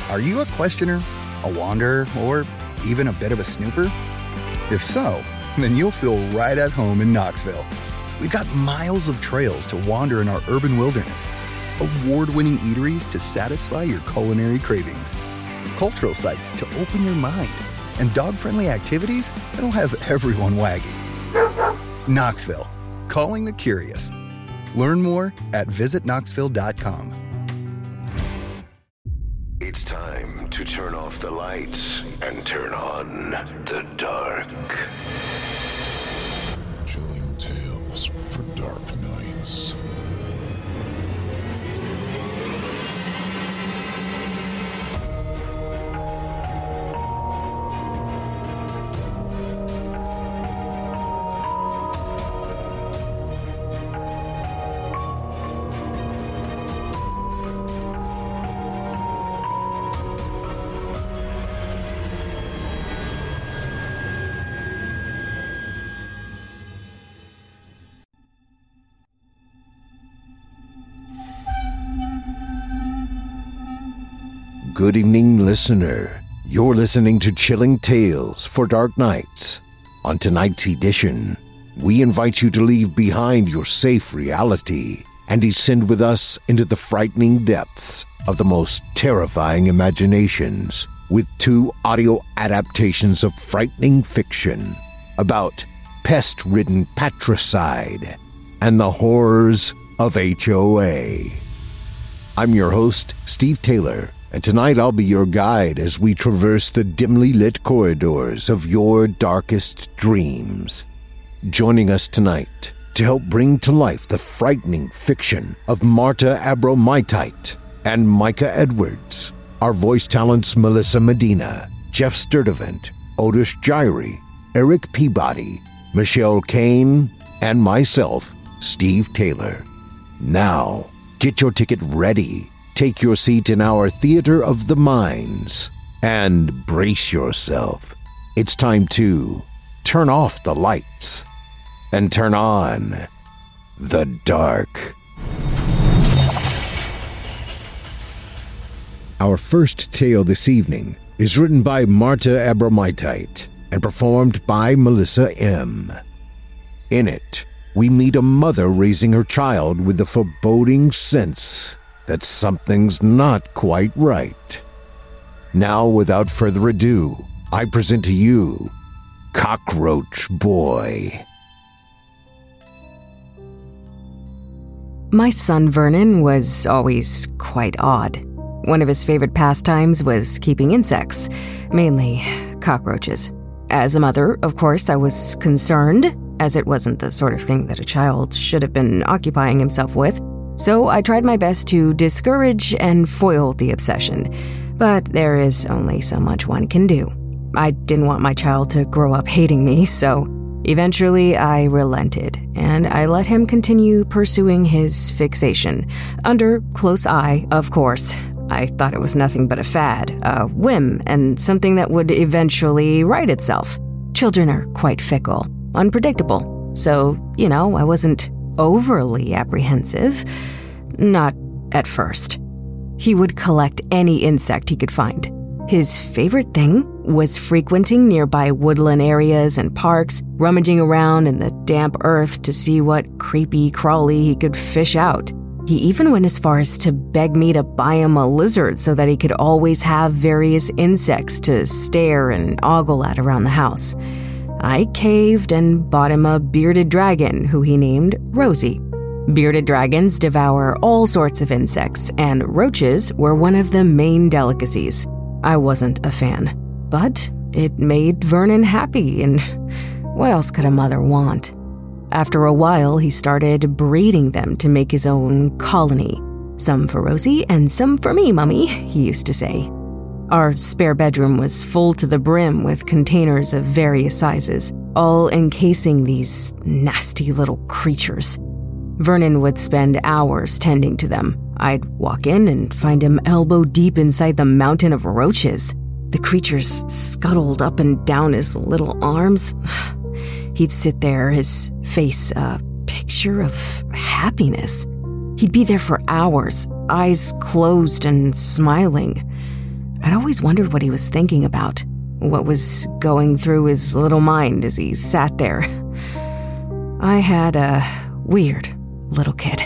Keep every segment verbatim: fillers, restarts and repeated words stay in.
Are you a questioner, a wanderer, or even a bit of a snooper? If so, then you'll feel right at home in Knoxville. We've got miles of trails to wander in our urban wilderness, award-winning eateries to satisfy your culinary cravings, cultural sites to open your mind, and dog-friendly activities that'll have everyone wagging. Knoxville, calling the curious. Learn more at visit knoxville dot com. It's time to turn off the lights and turn on the dark. Chilling tales for dark nights. Good evening, listener. You're listening to Chilling Tales for Dark Nights. On tonight's edition, we invite you to leave behind your safe reality and descend with us into the frightening depths of the most terrifying imaginations with two audio adaptations of frightening fiction about pest-ridden patricide and the horrors of H O A. I'm your host, Steve Taylor, and tonight I'll be your guide as we traverse the dimly lit corridors of your darkest dreams. Joining us tonight to help bring to life the frightening fiction of Marta Abromitite and Micah Edwards, our voice talents Melissa Medina, Jeff Sturdivant, Otis Gyrie, Eric Peabody, Michelle Kane, and myself, Steve Taylor. Now, get your ticket ready. Take your seat in our Theater of the Minds and brace yourself. It's time to turn off the lights and turn on the dark. Our first tale this evening is written by Marta Abromitite and performed by Melissa M. In it, we meet a mother raising her child with the foreboding sense that something's not quite right. Now, without further ado, I present to you Cockroach Boy. My son Vernon was always quite odd. One of his favorite pastimes was keeping insects, mainly cockroaches. As a mother, of course, I was concerned, as it wasn't the sort of thing that a child should have been occupying himself with. So I tried my best to discourage and foil the obsession, but there is only so much one can do. I didn't want my child to grow up hating me, so eventually I relented, and I let him continue pursuing his fixation, under close eye, of course. I thought it was nothing but a fad, a whim, and something that would eventually right itself. Children are quite fickle, unpredictable, so, you know, I wasn't overly apprehensive. Not at first. He would collect any insect he could find. His favorite thing was frequenting nearby woodland areas and parks, rummaging around in the damp earth to see what creepy crawly he could fish out. He even went as far as to beg me to buy him a lizard so that he could always have various insects to stare and ogle at around the house. I caved and bought him a bearded dragon, who he named Rosie. Bearded dragons devour all sorts of insects, and roaches were one of the main delicacies. I wasn't a fan, but it made Vernon happy, and what else could a mother want? After a while, he started breeding them to make his own colony. Some for Rosie and some for me, Mummy, he used to say. Our spare bedroom was full to the brim with containers of various sizes, all encasing these nasty little creatures. Vernon would spend hours tending to them. I'd walk in and find him elbow deep inside the mountain of roaches. The creatures scuttled up and down his little arms. He'd sit there, his face a picture of happiness. He'd be there for hours, eyes closed and smiling. I'd always wondered what he was thinking about, what was going through his little mind as he sat there. I had a weird little kid.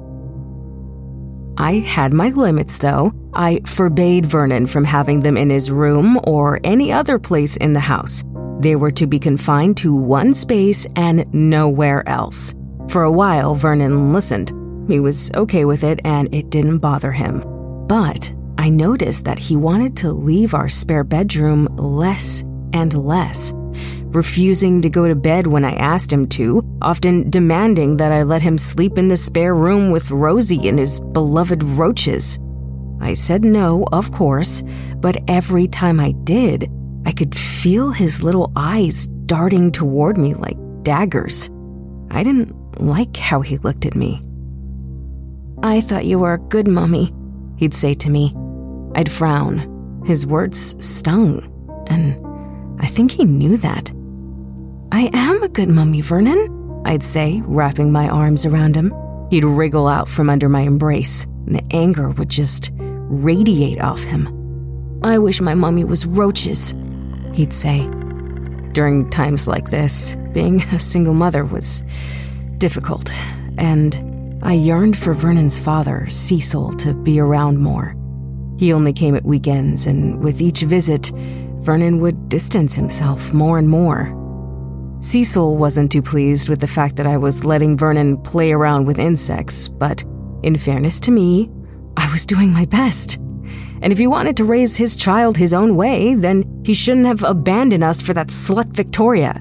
I had my limits, though. I forbade Vernon from having them in his room or any other place in the house. They were to be confined to one space and nowhere else. For a while, Vernon listened. He was okay with it, and it didn't bother him. But I noticed that he wanted to leave our spare bedroom less and less, refusing to go to bed when I asked him to, often demanding that I let him sleep in the spare room with Rosie and his beloved roaches. I said no, of course, but every time I did, I could feel his little eyes darting toward me like daggers. I didn't like how he looked at me. "I thought you were a good mummy," he'd say to me. I'd frown. His words stung, and I think he knew that. "I am a good mummy, Vernon," I'd say, wrapping my arms around him. He'd wriggle out from under my embrace, and the anger would just radiate off him. "I wish my mummy was roaches," he'd say. During times like this, being a single mother was difficult, and I yearned for Vernon's father, Cecil, to be around more. He only came at weekends, and with each visit, Vernon would distance himself more and more. Cecil wasn't too pleased with the fact that I was letting Vernon play around with insects, but in fairness to me, I was doing my best. And if he wanted to raise his child his own way, then he shouldn't have abandoned us for that slut Victoria.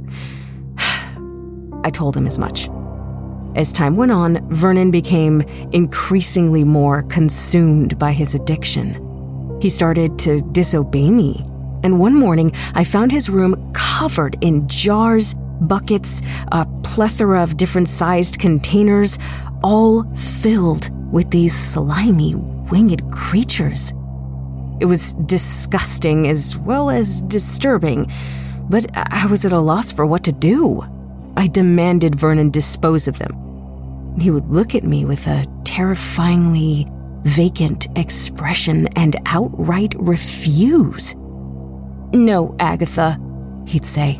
I told him as much. As time went on, Vernon became increasingly more consumed by his addiction. He started to disobey me, and one morning I found his room covered in jars, buckets, a plethora of different sized containers, all filled with these slimy, winged creatures. It was disgusting as well as disturbing, but I was at a loss for what to do. I demanded Vernon dispose of them. He would look at me with a terrifyingly vacant expression and outright refuse. "No, Agatha," he'd say.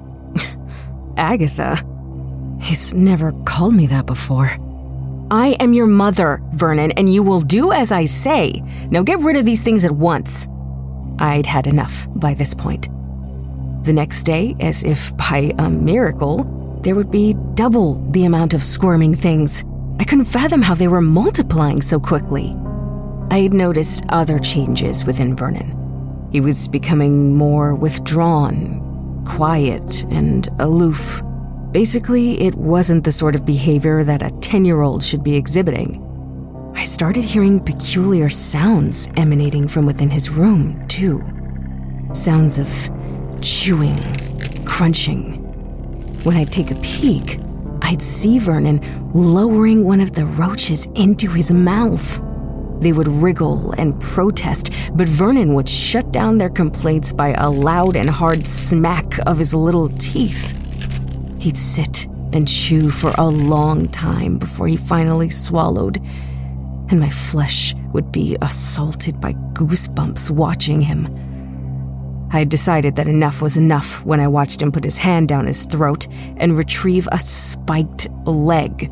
Agatha? He's never called me that before. "I am your mother, Vernon, and you will do as I say. Now get rid of these things at once." I'd had enough by this point. The next day, as if by a miracle, there would be double the amount of squirming things. I couldn't fathom how they were multiplying so quickly. I had noticed other changes within Vernon. He was becoming more withdrawn, quiet, and aloof. Basically, it wasn't the sort of behavior that a ten-year-old should be exhibiting. I started hearing peculiar sounds emanating from within his room, too. Sounds of chewing, crunching. When I'd take a peek, I'd see Vernon lowering one of the roaches into his mouth. They would wriggle and protest, but Vernon would shut down their complaints by a loud and hard smack of his little teeth. He'd sit and chew for a long time before he finally swallowed, and my flesh would be assaulted by goosebumps watching him. I had decided that enough was enough when I watched him put his hand down his throat and retrieve a spiked leg.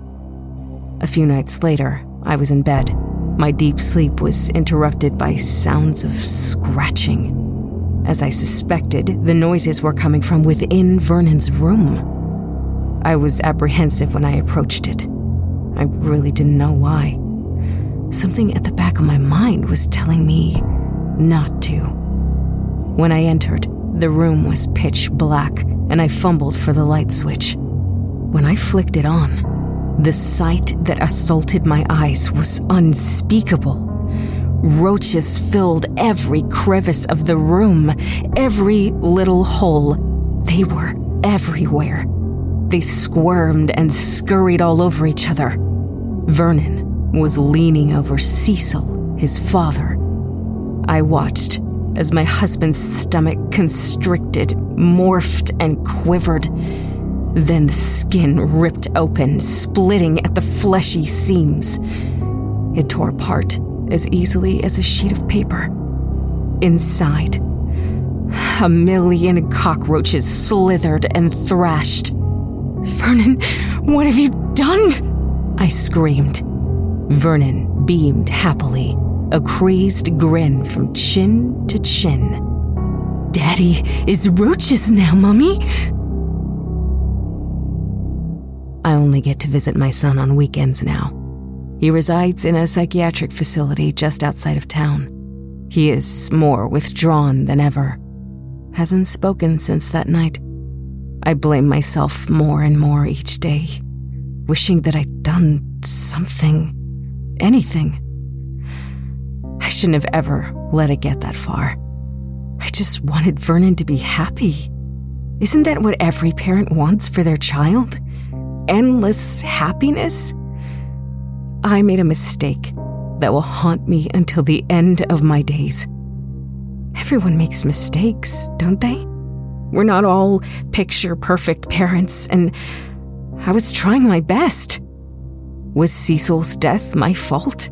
A few nights later, I was in bed. My deep sleep was interrupted by sounds of scratching. As I suspected, the noises were coming from within Vernon's room. I was apprehensive when I approached it. I really didn't know why. Something at the back of my mind was telling me not to. When I entered, the room was pitch black, and I fumbled for the light switch. When I flicked it on, the sight that assaulted my eyes was unspeakable. Roaches filled every crevice of the room, every little hole. They were everywhere. They squirmed and scurried all over each other. Vernon was leaning over Cecil, his father. I watched as my husband's stomach constricted, morphed, and quivered. Then the skin ripped open, splitting at the fleshy seams. It tore apart as easily as a sheet of paper. inside. A million cockroaches slithered and thrashed. "Vernon, what have you done?" I screamed. Vernon beamed happily, a crazed grin from chin to chin. "Daddy is roaches now, Mummy." I only get to visit my son on weekends now. He resides in a psychiatric facility just outside of town. He is more withdrawn than ever. Hasn't spoken since that night. I blame myself more and more each day, wishing that I'd done something, anything. I shouldn't have ever let it get that far. I just wanted Vernon to be happy. Isn't that what every parent wants for their child? Endless happiness? I made a mistake that will haunt me until the end of my days. Everyone makes mistakes, don't they? We're not all picture-perfect parents, and I was trying my best. Was Cecil's death my fault?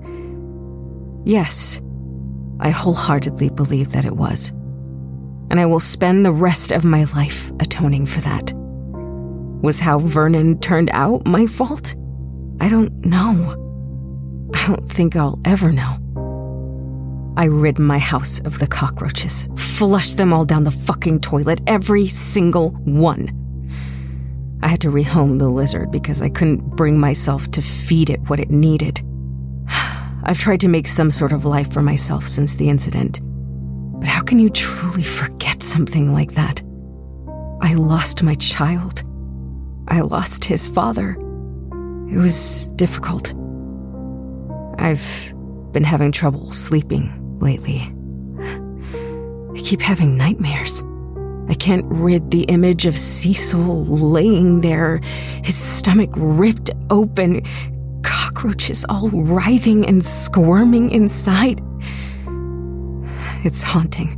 Yes, I wholeheartedly believe that it was. And I will spend the rest of my life atoning for that. Was how Vernon turned out my fault? I don't know. I don't think I'll ever know. I rid my house of the cockroaches, flushed them all down the fucking toilet, every single one. I had to rehome the lizard because I couldn't bring myself to feed it what it needed. I've tried to make some sort of life for myself since the incident. But how can you truly forget something like that? I lost my child. I lost his father. It was difficult. I've been having trouble sleeping lately. I keep having nightmares. I can't rid the image of Cecil laying there, his stomach ripped open, cockroaches all writhing and squirming inside. It's haunting.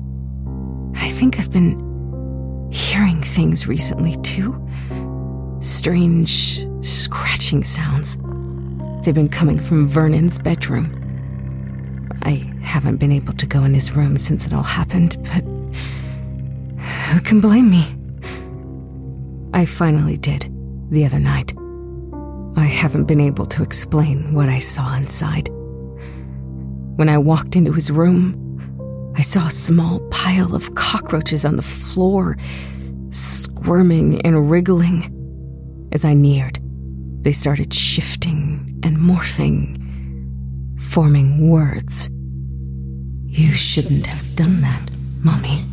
I think I've been hearing things recently, too. Strange, scratching sounds. They've been coming from Vernon's bedroom. I haven't been able to go in his room since it all happened, but who can blame me? I finally did, the other night. I haven't been able to explain what I saw inside. When I walked into his room, I saw a small pile of cockroaches on the floor, squirming and wriggling. As I neared, they started shifting and morphing, forming words. "You shouldn't have done that, Mommy."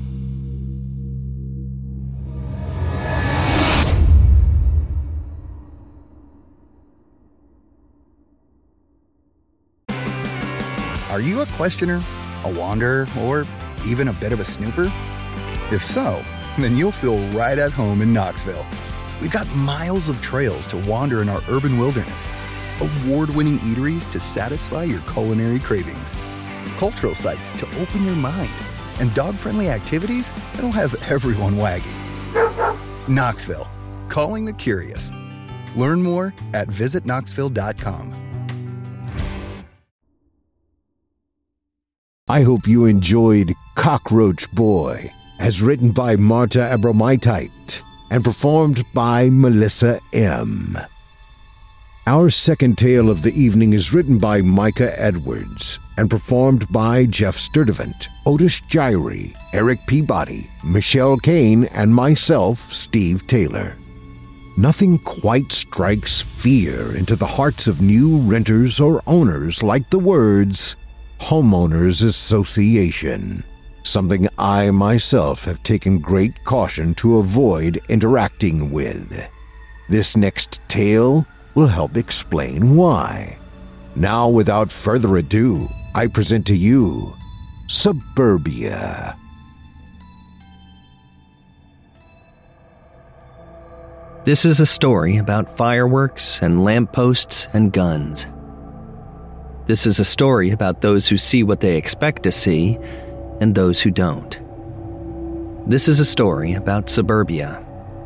Are you a questioner, a wanderer, or even a bit of a snooper? If so, then you'll feel right at home in Knoxville. We've got miles of trails to wander in our urban wilderness, award-winning eateries to satisfy your culinary cravings, cultural sites to open your mind, and dog-friendly activities that'll have everyone wagging. Knoxville, calling the curious. Learn more at visit knoxville dot com. I hope you enjoyed Cockroach Boy, as written by Marta Abramitite and performed by Melissa M. Our second tale of the evening is written by Micah Edwards and performed by Jeff Sturdivant, Otis Gyrie, Eric Peabody, Michelle Kane, and myself, Steve Taylor. Nothing quite strikes fear into the hearts of new renters or owners like the words Homeowners Association, something I myself have taken great caution to avoid interacting with. This next tale will help explain why. Now, without further ado, I present to you Suburbia. This is a story about fireworks and lampposts and guns. This is a story about those who see what they expect to see and those who don't. This is a story about suburbia.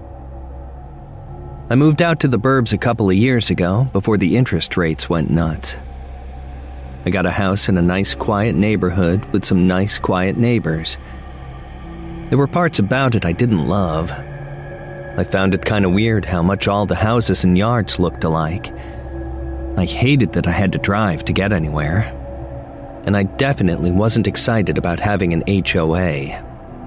I moved out to the burbs a couple of years ago before the interest rates went nuts. I got a house in a nice, quiet neighborhood with some nice, quiet neighbors. There were parts about it I didn't love. I found it kind of weird how much all the houses and yards looked alike. I hated that I had to drive to get anywhere. And I definitely wasn't excited about having an H O A.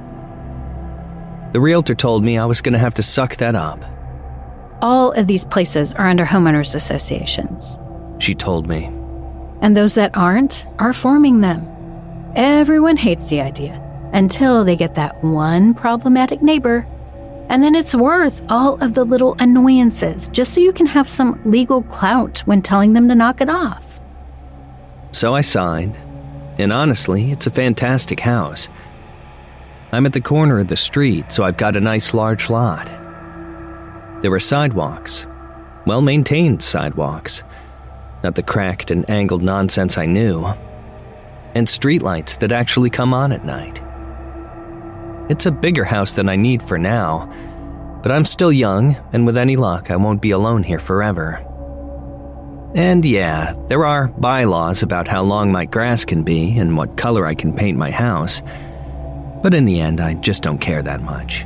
The realtor told me I was going to have to suck that up. All of these places are under homeowners associations, she told me. And those that aren't are forming them. Everyone hates the idea until they get that one problematic neighbor. And then it's worth all of the little annoyances just so you can have some legal clout when telling them to knock it off. So I signed. And honestly, it's a fantastic house. I'm at the corner of the street, so I've got a nice large lot. There were sidewalks, well-maintained sidewalks, not the cracked and angled nonsense I knew, and streetlights that actually come on at night. It's a bigger house than I need for now, but I'm still young, and with any luck, I won't be alone here forever. And yeah, there are bylaws about how long my grass can be and what color I can paint my house, but in the end, I just don't care that much.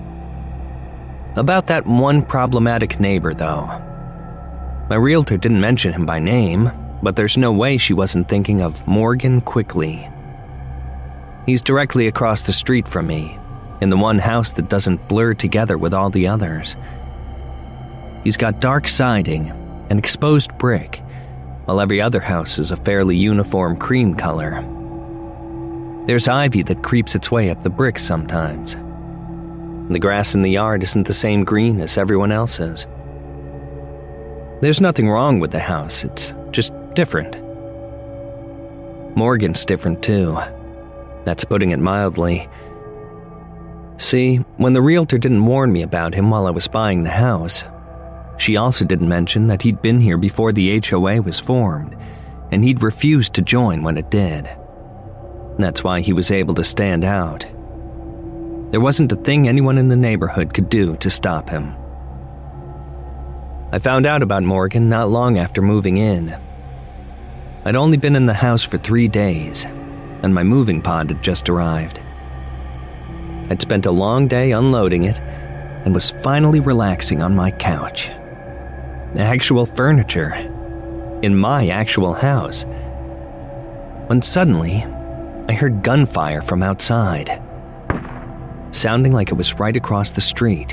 About that one problematic neighbor, though. My realtor didn't mention him by name, but there's no way she wasn't thinking of Morgan Quickly. He's directly across the street from me, in the one house that doesn't blur together with all the others. He's got dark siding and exposed brick, while every other house is a fairly uniform cream color. There's ivy that creeps its way up the bricks sometimes. The grass in the yard isn't the same green as everyone else's. There's nothing wrong with the house, it's just different. Morgan's different too. That's putting it mildly. See, when the realtor didn't warn me about him while I was buying the house, she also didn't mention that he'd been here before the H O A was formed, and he'd refused to join when it did. That's why he was able to stand out. There wasn't a thing anyone in the neighborhood could do to stop him. I found out about Morgan not long after moving in. I'd only been in the house for three days, and my moving pod had just arrived. I'd spent a long day unloading it and was finally relaxing on my couch. Actual furniture. In my actual house. When suddenly, I heard gunfire from outside, sounding like it was right across the street.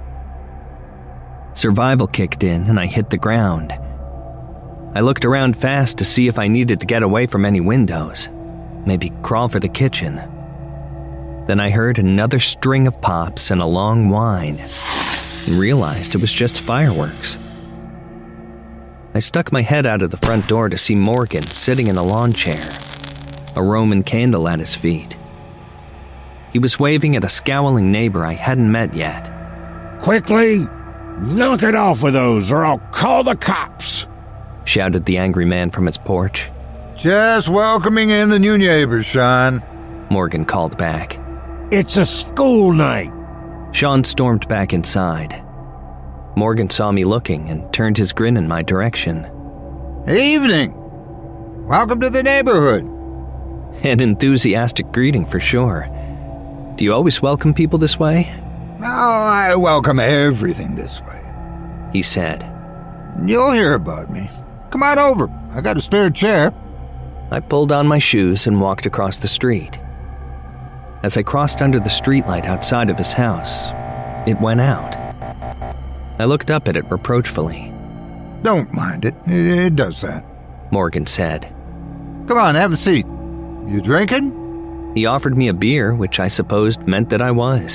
Survival kicked in and I hit the ground. I looked around fast to see if I needed to get away from any windows, maybe crawl for the kitchen. Then I heard another string of pops and a long whine, and realized it was just fireworks. I stuck my head out of the front door to see Morgan sitting in a lawn chair, a Roman candle at his feet. He was waving at a scowling neighbor I hadn't met yet. "Quickly! Knock it off with those, or I'll call the cops!" shouted the angry man from his porch. "Just welcoming in the new neighbors, Sean," Morgan called back. "It's a school night." Sean stormed back inside. Morgan saw me looking and turned his grin in my direction. "Evening. Welcome to the neighborhood." An enthusiastic greeting for sure. Do you always welcome people this way? "Oh, I welcome everything this way," he said. "You'll hear about me. Come on over. I got a spare chair." I pulled on my shoes and walked across the street. As I crossed under the streetlight outside of his house, it went out. I looked up at it reproachfully. "Don't mind it. It, it does that," Morgan said. "Come on, have a seat. You drinking?" He offered me a beer, which I supposed meant that I was.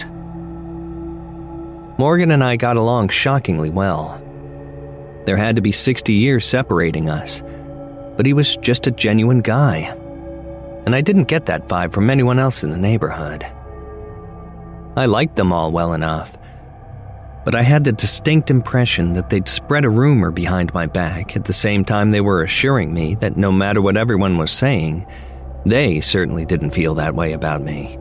Morgan and I got along shockingly well. There had to be sixty years separating us, but he was just a genuine guy. And I didn't get that vibe from anyone else in the neighborhood. I liked them all well enough, but I had the distinct impression that they'd spread a rumor behind my back at the same time they were assuring me that no matter what everyone was saying, they certainly didn't feel that way about me.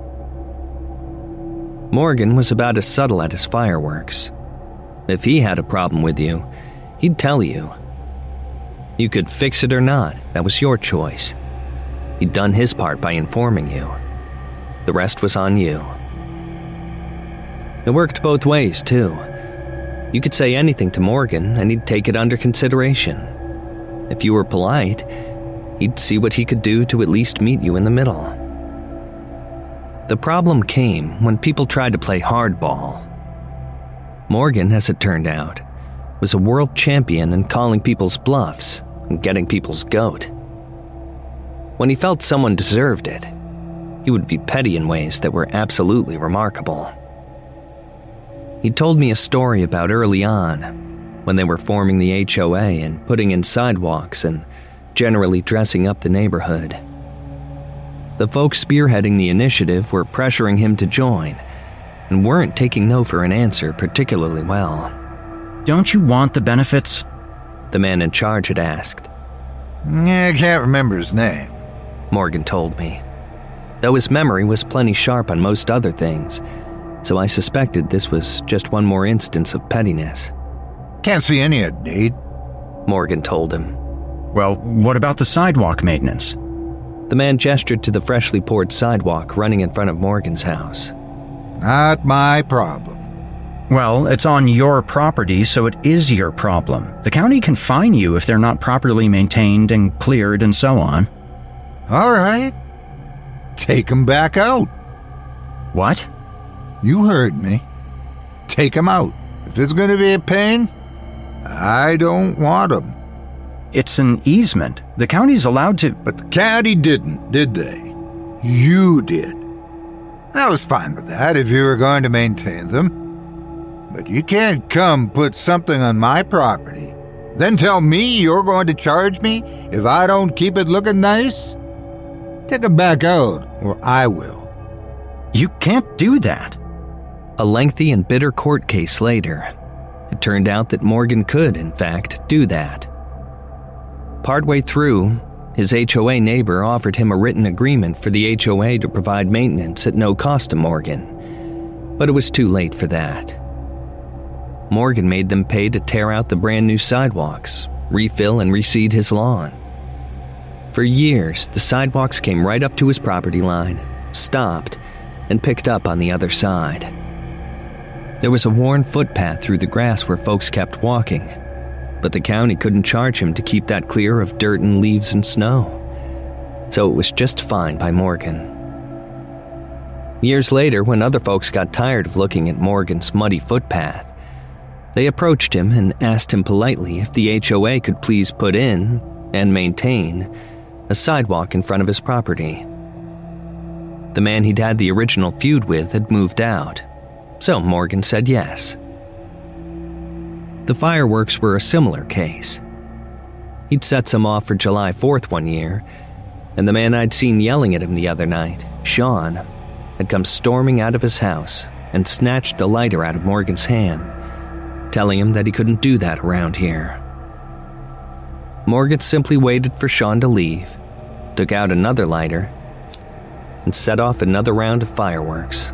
Morgan was about as subtle at his fireworks. If he had a problem with you, he'd tell you. You could fix it or not, that was your choice. He'd done his part by informing you. The rest was on you. It worked both ways, too. You could say anything to Morgan, and he'd take it under consideration. If you were polite, he'd see what he could do to at least meet you in the middle. The problem came when people tried to play hardball. Morgan, as it turned out, was a world champion in calling people's bluffs and getting people's goat. When he felt someone deserved it, he would be petty in ways that were absolutely remarkable. He told me a story about early on, when they were forming the H O A and putting in sidewalks and generally dressing up the neighborhood. The folks spearheading the initiative were pressuring him to join and weren't taking no for an answer particularly well. Don't you want the benefits? The man in charge had asked. I can't remember his name, Morgan told me, though his memory was plenty sharp on most other things, so I suspected this was just one more instance of pettiness. Can't see any of need, Morgan told him. Well, what about the sidewalk maintenance? The man gestured to the freshly poured sidewalk running in front of Morgan's house. Not my problem. Well, it's on your property, so it is your problem. The county can fine you if they're not properly maintained and cleared and so on. All right. Take them back out. What? You heard me. Take them out. If it's going to be a pain, I don't want them. It's an easement. The county's allowed to... But the county didn't, did they? You did. I was fine with that if you were going to maintain them. But you can't come put something on my property, then tell me you're going to charge me if I don't keep it looking nice? Take them back out, or I will. You can't do that. A lengthy and bitter court case later, it turned out that Morgan could, in fact, do that. Partway through, his H O A neighbor offered him a written agreement for the H O A to provide maintenance at no cost to Morgan, but it was too late for that. Morgan made them pay to tear out the brand new sidewalks, refill and reseed his lawn. For years, the sidewalks came right up to his property line, stopped, and picked up on the other side. There was a worn footpath through the grass where folks kept walking, but the county couldn't charge him to keep that clear of dirt and leaves and snow, so it was just fine by Morgan. Years later, when other folks got tired of looking at Morgan's muddy footpath, they approached him and asked him politely if the H O A could please put in, and maintain, a sidewalk in front of his property. The man he'd had the original feud with had moved out, so Morgan said yes. The fireworks were a similar case. He'd set some off for July fourth one year, and the man I'd seen yelling at him the other night, Sean, had come storming out of his house and snatched the lighter out of Morgan's hand, telling him that he couldn't do that around here. Morgan simply waited for Sean to leave, took out another lighter, and set off another round of fireworks.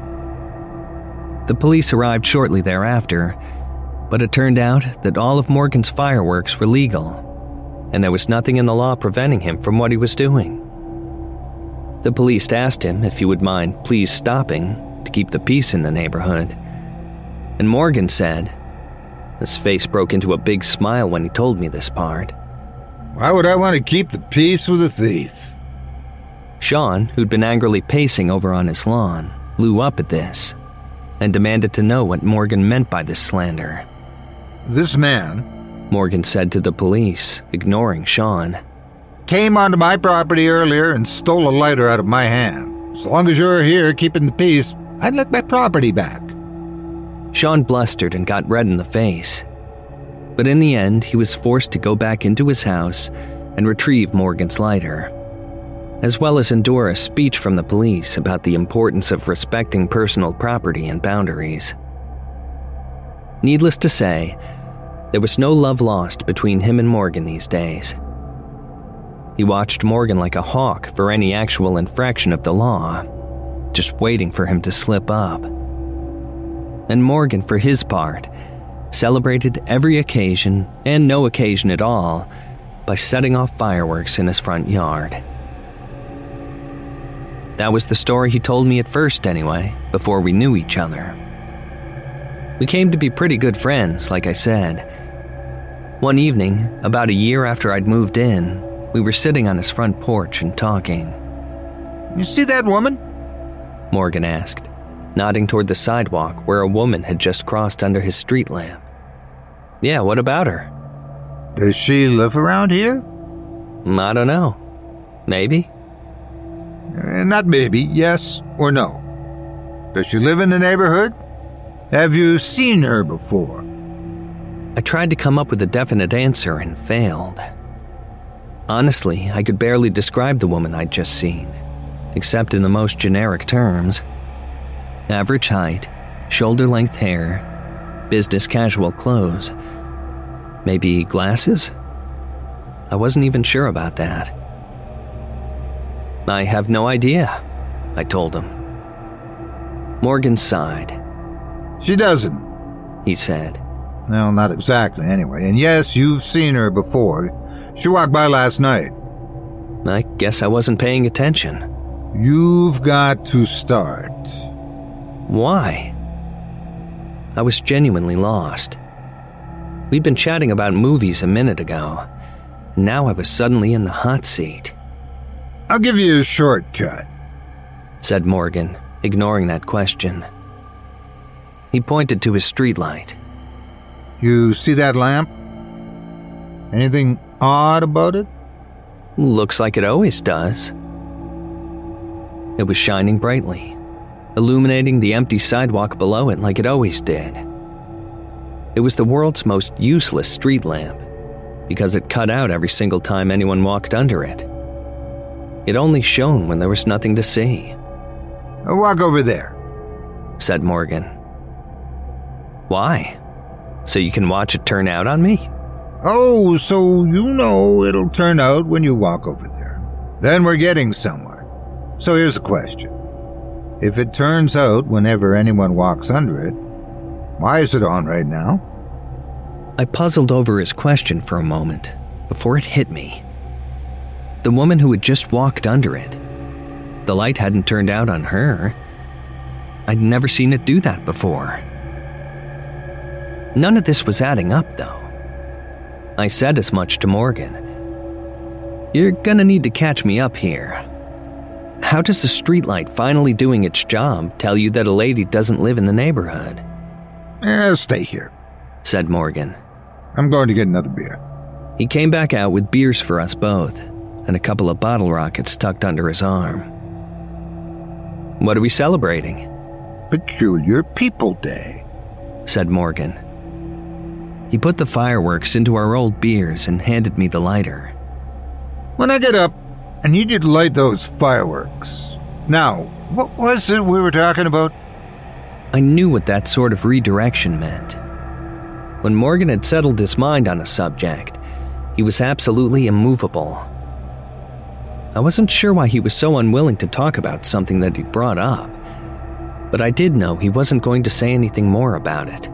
The police arrived shortly thereafter, but it turned out that all of Morgan's fireworks were legal, and there was nothing in the law preventing him from what he was doing. The police asked him if he would mind please stopping to keep the peace in the neighborhood, and Morgan said, his face broke into a big smile when he told me this part, "Why would I want to keep the peace with a thief?" Sean, who'd been angrily pacing over on his lawn, blew up at this and demanded to know what Morgan meant by this slander. "This man," Morgan said to the police, ignoring Sean, "came onto my property earlier and stole a lighter out of my hand. As long as you're here keeping the peace, I'd like my property back." Sean blustered and got red in the face. But in the end, he was forced to go back into his house and retrieve Morgan's lighter, as well as endure a speech from the police about the importance of respecting personal property and boundaries. Needless to say, there was no love lost between him and Morgan these days. He watched Morgan like a hawk for any actual infraction of the law, just waiting for him to slip up. And Morgan, for his part, celebrated every occasion, and no occasion at all, by setting off fireworks in his front yard. That was the story he told me at first anyway, before we knew each other. We came to be pretty good friends, like I said. One evening, about a year after I'd moved in, we were sitting on his front porch and talking. You see that woman? Morgan asked, nodding toward the sidewalk where a woman had just crossed under his street lamp. Yeah, what about her? Does she live around here? I don't know. Maybe? Uh, not maybe, yes or no. Does she live in the neighborhood? Have you seen her before? I tried to come up with a definite answer and failed. Honestly, I could barely describe the woman I'd just seen, except in the most generic terms. Average height, shoulder-length hair, business casual clothes. Maybe glasses? I wasn't even sure about that. I have no idea, I told him. Morgan sighed. She doesn't, he said. No, not exactly, anyway. And yes, you've seen her before. She walked by last night. I guess I wasn't paying attention. You've got to start. Why? I was genuinely lost. We'd been chatting about movies a minute ago. Now I was suddenly in the hot seat. I'll give you a shortcut, said Morgan, ignoring that question. He pointed to his streetlight. You see that lamp? Anything odd about it? Looks like it always does. It was shining brightly, illuminating the empty sidewalk below it like it always did. It was the world's most useless street lamp, because it cut out every single time anyone walked under it. It only shone when there was nothing to see. I'll walk over there, said Morgan. Why? So you can watch it turn out on me? Oh, so you know it'll turn out when you walk over there. Then we're getting somewhere. So here's the question. If it turns out whenever anyone walks under it, why is it on right now? I puzzled over his question for a moment before it hit me. The woman who had just walked under it. The light hadn't turned out on her. I'd never seen it do that before. None of this was adding up, though. I said as much to Morgan. You're gonna need to catch me up here. How does the streetlight finally doing its job tell you that a lady doesn't live in the neighborhood? Eh, stay here, said Morgan. I'm going to get another beer. He came back out with beers for us both, and a couple of bottle rockets tucked under his arm. What are we celebrating? Peculiar People Day, said Morgan. He put the fireworks into our old beers and handed me the lighter. When I get up, I need you to light those fireworks. Now, what was it we were talking about? I knew what that sort of redirection meant. When Morgan had settled his mind on a subject, he was absolutely immovable. I wasn't sure why he was so unwilling to talk about something that he'd brought up, but I did know he wasn't going to say anything more about it.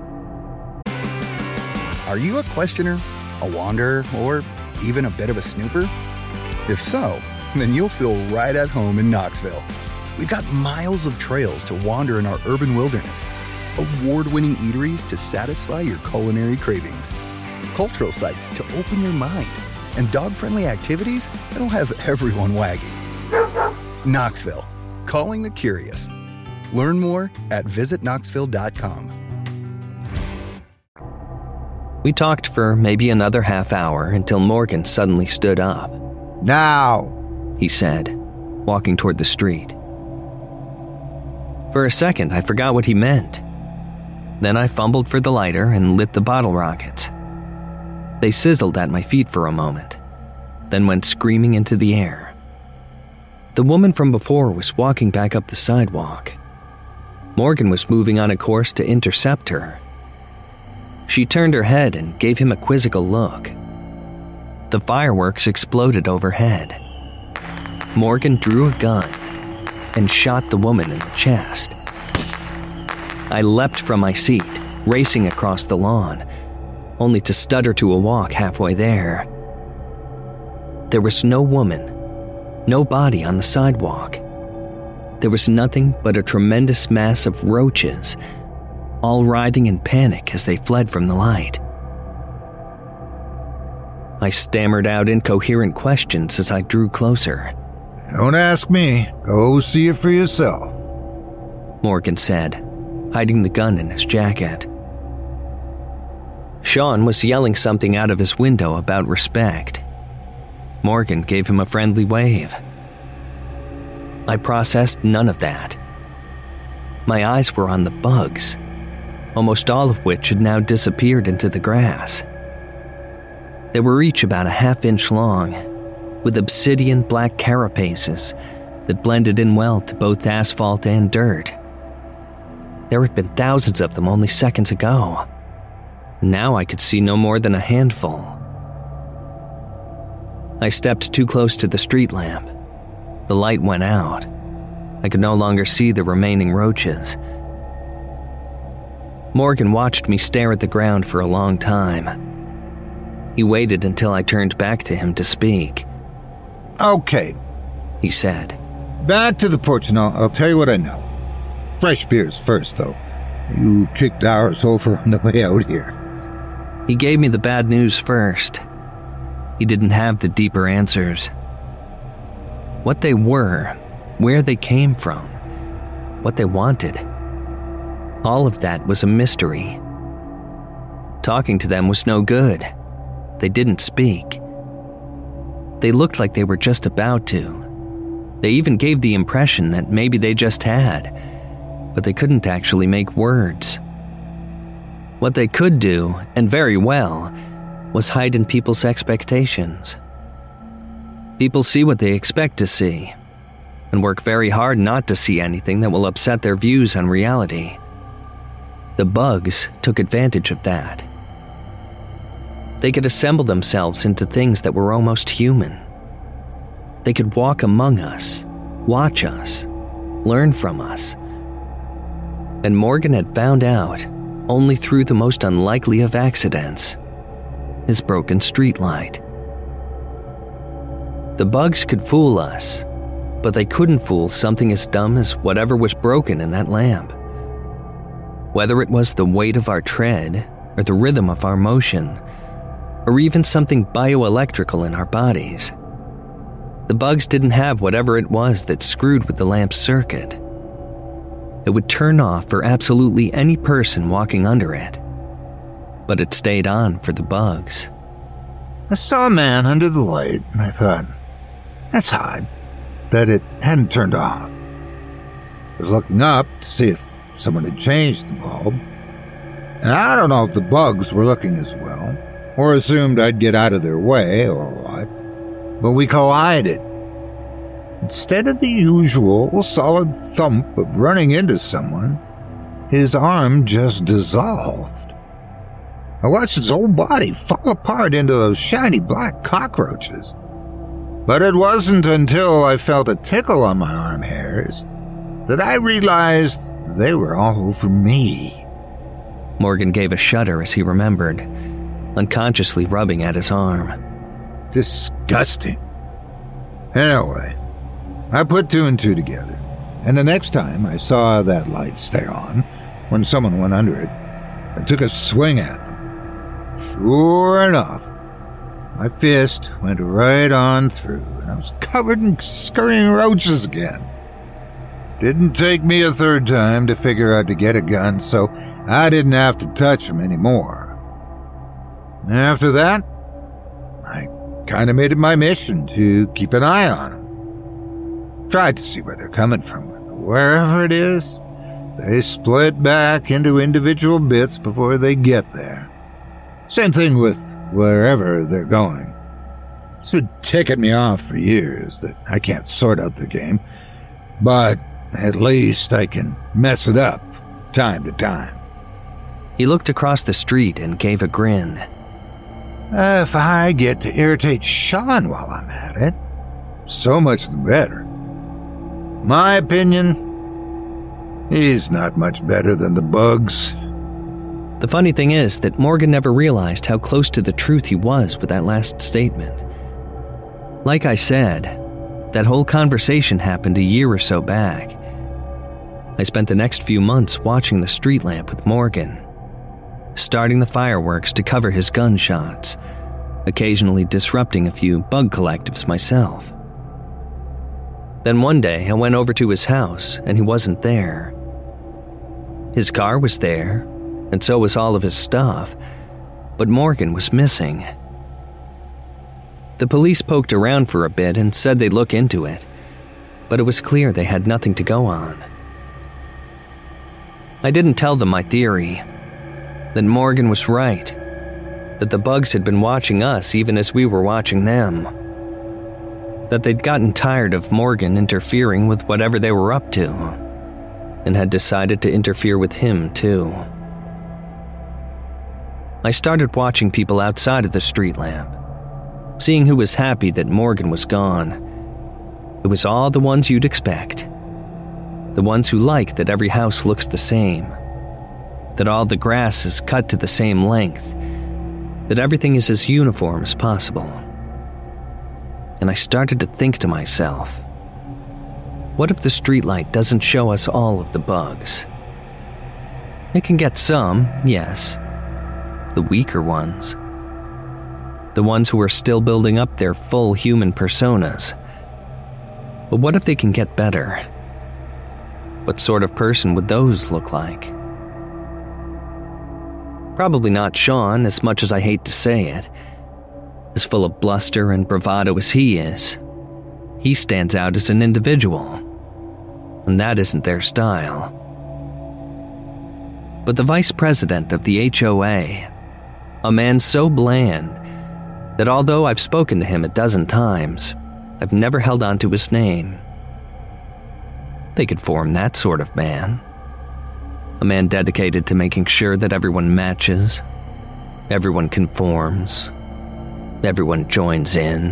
Are you a questioner, a wanderer, or even a bit of a snooper? If so, then you'll feel right at home in Knoxville. We've got miles of trails to wander in our urban wilderness, award-winning eateries to satisfy your culinary cravings, cultural sites to open your mind, and dog-friendly activities that'll have everyone wagging. Knoxville, calling the curious. Learn more at visit knoxville dot com. We talked for maybe another half hour until Morgan suddenly stood up. Now, he said, walking toward the street. For a second, I forgot what he meant. Then I fumbled for the lighter and lit the bottle rockets. They sizzled at my feet for a moment, then went screaming into the air. The woman from before was walking back up the sidewalk. Morgan was moving on a course to intercept her. She turned her head and gave him a quizzical look. The fireworks exploded overhead. Morgan drew a gun and shot the woman in the chest. I leapt from my seat, racing across the lawn, only to stutter to a walk halfway there. There was no woman, no body on the sidewalk. There was nothing but a tremendous mass of roaches, all writhing in panic as they fled from the light. I stammered out incoherent questions as I drew closer. Don't ask me. Go see it for yourself, Morgan said, hiding the gun in his jacket. Sean was yelling something out of his window about respect. Morgan gave him a friendly wave. I processed none of that. My eyes were on the bugs, almost all of which had now disappeared into the grass. They were each about a half inch long, with obsidian black carapaces that blended in well to both asphalt and dirt. There had been thousands of them only seconds ago. Now I could see no more than a handful. I stepped too close to the street lamp. The light went out. I could no longer see the remaining roaches. Morgan watched me stare at the ground for a long time. He waited until I turned back to him to speak. Okay, he said. Back to the porch and I'll, I'll tell you what I know. Fresh beers first, though. You kicked ours over on the way out here. He gave me the bad news first. He didn't have the deeper answers. What they were, where they came from, what they wanted. All of that was a mystery. Talking to them was no good. They didn't speak. They looked like they were just about to. They even gave the impression that maybe they just had, but they couldn't actually make words. What they could do, and very well, was hide in people's expectations. People see what they expect to see, and work very hard not to see anything that will upset their views on reality. The bugs took advantage of that. They could assemble themselves into things that were almost human. They could walk among us, watch us, learn from us. And Morgan had found out, only through the most unlikely of accidents, his broken streetlight. The bugs could fool us, but they couldn't fool something as dumb as whatever was broken in that lamp. Whether it was the weight of our tread, or the rhythm of our motion, or even something bioelectrical in our bodies. The bugs didn't have whatever it was that screwed with the lamp's circuit. It would turn off for absolutely any person walking under it, but it stayed on for the bugs. I saw a man under the light, and I thought, that's odd, that it hadn't turned off. I was looking up to see if someone had changed the bulb, and I don't know if the bugs were looking as well, or assumed I'd get out of their way, or what, but we collided. Instead of the usual solid thump of running into someone, his arm just dissolved. I watched his whole body fall apart into those shiny black cockroaches. But it wasn't until I felt a tickle on my arm hairs that I realized they were all over me. Morgan gave a shudder as he remembered, unconsciously rubbing at his arm. Disgusting. Anyway, I put two and two together, and the next time I saw that light stay on, when someone went under it, I took a swing at them. Sure enough, my fist went right on through, and I was covered in scurrying roaches again. Didn't take me a third time to figure out to get a gun, so I didn't have to touch them anymore. After that, I kind of made it my mission to keep an eye on them. Tried to see where they're coming from. Wherever it is, they split back into individual bits before they get there. Same thing with wherever they're going. It's been ticking me off for years that I can't sort out the game, but at least I can mess it up time to time. He looked across the street and gave a grin. Uh, if I get to irritate Sean while I'm at it, so much the better. My opinion, he's not much better than the bugs. The funny thing is that Morgan never realized how close to the truth he was with that last statement. Like I said, that whole conversation happened a year or so back. I spent the next few months watching the street lamp with Morgan, starting the fireworks to cover his gunshots, occasionally disrupting a few bug collectives myself. Then one day I went over to his house and he wasn't there. His car was there, and so was all of his stuff, but Morgan was missing. The police poked around for a bit and said they'd look into it, but it was clear they had nothing to go on. I didn't tell them my theory, that Morgan was right, that the bugs had been watching us even as we were watching them, that they'd gotten tired of Morgan interfering with whatever they were up to, and had decided to interfere with him too. I started watching people outside of the street lamp, seeing who was happy that Morgan was gone. It was all the ones you'd expect. The ones who like that every house looks the same, that all the grass is cut to the same length, that everything is as uniform as possible. And I started to think to myself, what if the streetlight doesn't show us all of the bugs? It can get some, yes, the weaker ones. The ones who are still building up their full human personas. But what if they can get better? What sort of person would those look like? Probably not Sean, as much as I hate to say it. As full of bluster and bravado as he is, he stands out as an individual, and that isn't their style. But the vice president of the H O A, a man so bland that although I've spoken to him a dozen times, I've never held on to his name. They could form that sort of man. A man dedicated to making sure that everyone matches, everyone conforms, everyone joins in.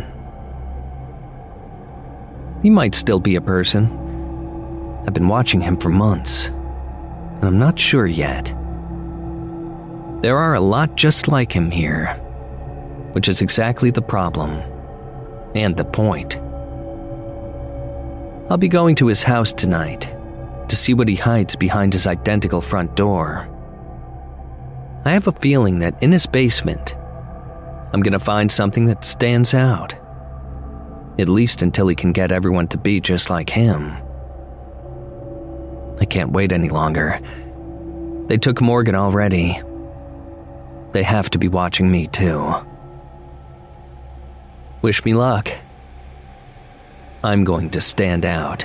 He might still be a person. I've been watching him for months, and I'm not sure yet. There are a lot just like him here, which is exactly the problem, and the point. I'll be going to his house tonight to see what he hides behind his identical front door. I have a feeling that in his basement, I'm gonna find something that stands out, at least until he can get everyone to be just like him. I can't wait any longer. They took Morgan already. They have to be watching me too. Wish me luck. I'm going to stand out.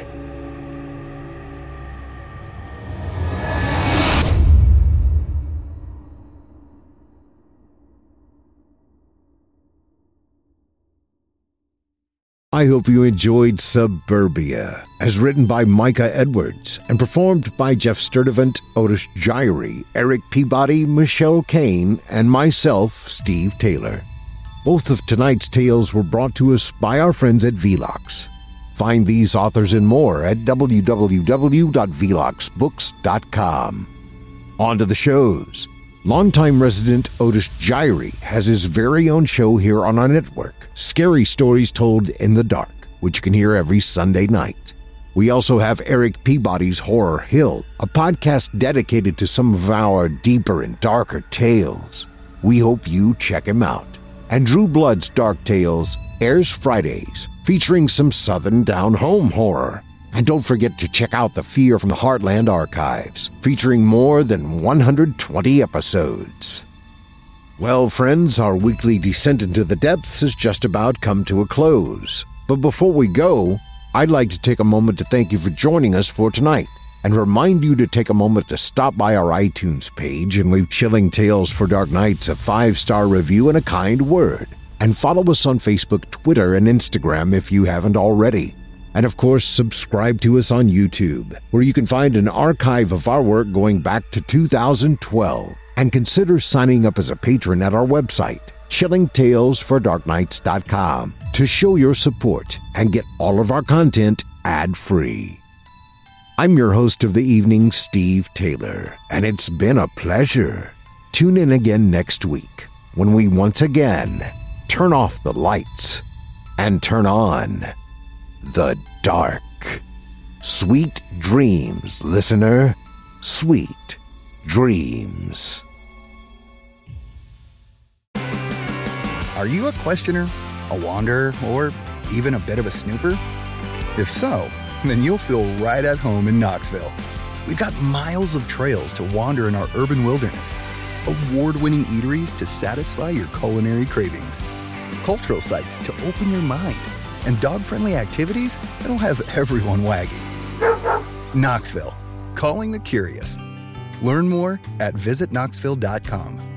I hope you enjoyed Suburbia, as written by Micah Edwards and performed by Jeff Sturdivant, Otis Gyrie, Eric Peabody, Michelle Kane, and myself, Steve Taylor. Both of tonight's tales were brought to us by our friends at Velox. Find these authors and more at w w w dot velox books dot com. On to the shows. Longtime resident Otis Gyrie has his very own show here on our network, Scary Stories Told in the Dark, which you can hear every Sunday night. We also have Eric Peabody's Horror Hill, a podcast dedicated to some of our deeper and darker tales. We hope you check him out. And Drew Blood's Dark Tales airs Fridays, featuring some Southern down-home horror. And don't forget to check out the Fear from the Heartland archives, featuring more than one hundred twenty episodes. Well, friends, our weekly descent into the depths has just about come to a close. But before we go, I'd like to take a moment to thank you for joining us for tonight, and remind you to take a moment to stop by our iTunes page and leave Chilling Tales for Dark Nights a five-star review and a kind word. And follow us on Facebook, Twitter, and Instagram if you haven't already. And of course, subscribe to us on YouTube, where you can find an archive of our work going back to two thousand twelve. And consider signing up as a patron at our website, chilling tales for dark nights dot com, to show your support and get all of our content ad-free. I'm your host of the evening, Steve Taylor, and it's been a pleasure. Tune in again next week when we once again turn off the lights and turn on the dark. Sweet dreams, listener. Sweet dreams. Are you a questioner, a wanderer, or even a bit of a snooper? If so, then you'll feel right at home in Knoxville. We've got miles of trails to wander in our urban wilderness, award-winning eateries to satisfy your culinary cravings, cultural sites to open your mind, and dog-friendly activities that'll have everyone wagging. Knoxville, calling the curious. Learn more at visit knoxville dot com.